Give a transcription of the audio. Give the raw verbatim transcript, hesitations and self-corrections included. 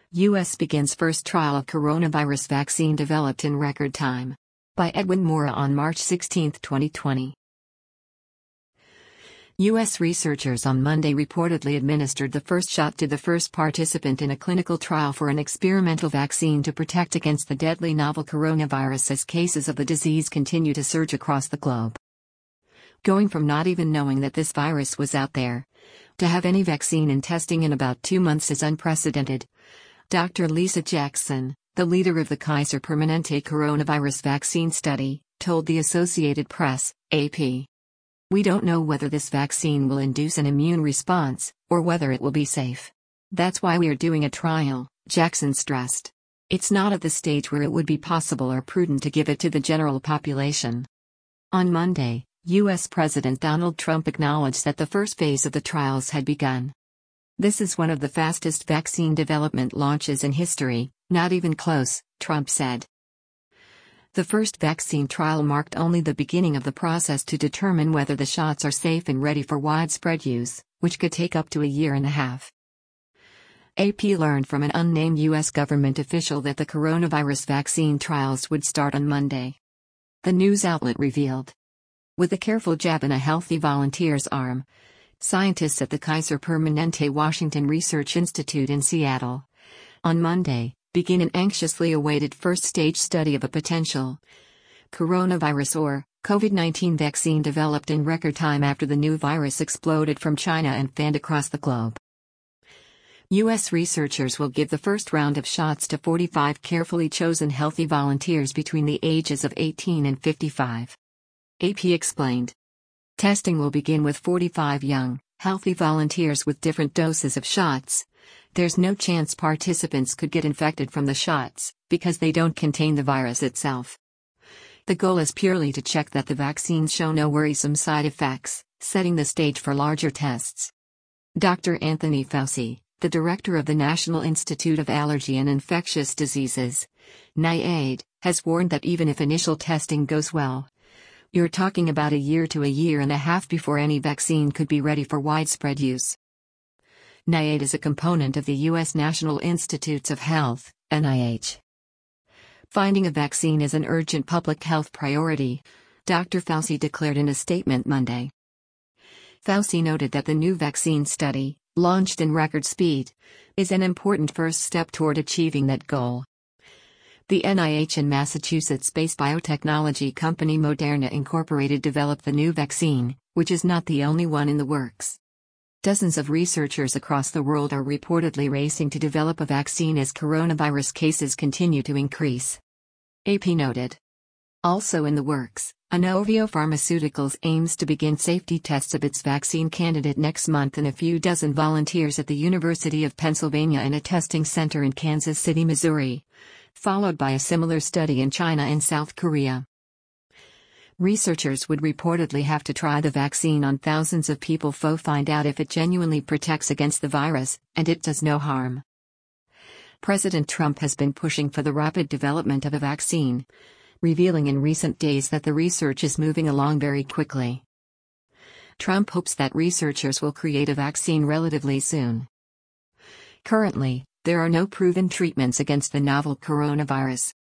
U S begins first trial of coronavirus vaccine developed in record time. By Edwin Mora on March sixteenth, twenty twenty. U S researchers on Monday reportedly administered the first shot to the first participant in a clinical trial for an experimental vaccine to protect against the deadly novel coronavirus as cases of the disease continue to surge across the globe. Going from not even knowing that this virus was out there, to have any vaccine in testing in about two months is unprecedented. Doctor Lisa Jackson, the leader of the Kaiser Permanente coronavirus vaccine study, told the Associated Press, A P. "We don't know whether this vaccine will induce an immune response, or whether it will be safe. That's why we are doing a trial," Jackson stressed. "It's not at the stage where it would be possible or prudent to give it to the general population." On Monday, U S President Donald Trump acknowledged that the first phase of the trials had begun. "This is one of the fastest vaccine development launches in history, not even close," Trump said. The first vaccine trial marked only the beginning of the process to determine whether the shots are safe and ready for widespread use, which could take up to a year and a half. A P learned from an unnamed U S government official that the coronavirus vaccine trials would start on Monday. The news outlet revealed. With a careful jab in a healthy volunteer's arm, scientists at the Kaiser Permanente Washington Research Institute in Seattle, on Monday, begin an anxiously awaited first-stage study of a potential coronavirus or COVID nineteen vaccine developed in record time after the new virus exploded from China and fanned across the globe. U S researchers will give the first round of shots to forty-five carefully chosen healthy volunteers between the ages of eighteen and fifty-five. A P explained. Testing will begin with forty-five young, healthy volunteers with different doses of shots. There's no chance participants could get infected from the shots, because they don't contain the virus itself. The goal is purely to check that the vaccines show no worrisome side effects, setting the stage for larger tests. Doctor Anthony Fauci, the director of the National Institute of Allergy and Infectious Diseases, NIAID, has warned that even if initial testing goes well, you're talking about a year to a year and a half before any vaccine could be ready for widespread use. NIAID is a component of the U S National Institutes of Health, N I H. Finding a vaccine is an urgent public health priority, Doctor Fauci declared in a statement Monday. Fauci noted that the new vaccine study, launched in record speed, is an important first step toward achieving that goal. The N I H and Massachusetts-based biotechnology company Moderna Incorporated developed the new vaccine, which is not the only one in the works. Dozens of researchers across the world are reportedly racing to develop a vaccine as coronavirus cases continue to increase. A P noted. Also in the works, Inovio Pharmaceuticals aims to begin safety tests of its vaccine candidate next month in a few dozen volunteers at the University of Pennsylvania and a testing center in Kansas City, Missouri, followed by a similar study in China and South Korea. Researchers would reportedly have to try the vaccine on thousands of people to find out if it genuinely protects against the virus, and it does no harm. President Trump has been pushing for the rapid development of a vaccine, revealing in recent days that the research is moving along very quickly. Trump hopes that researchers will create a vaccine relatively soon. Currently, there are no proven treatments against the novel coronavirus.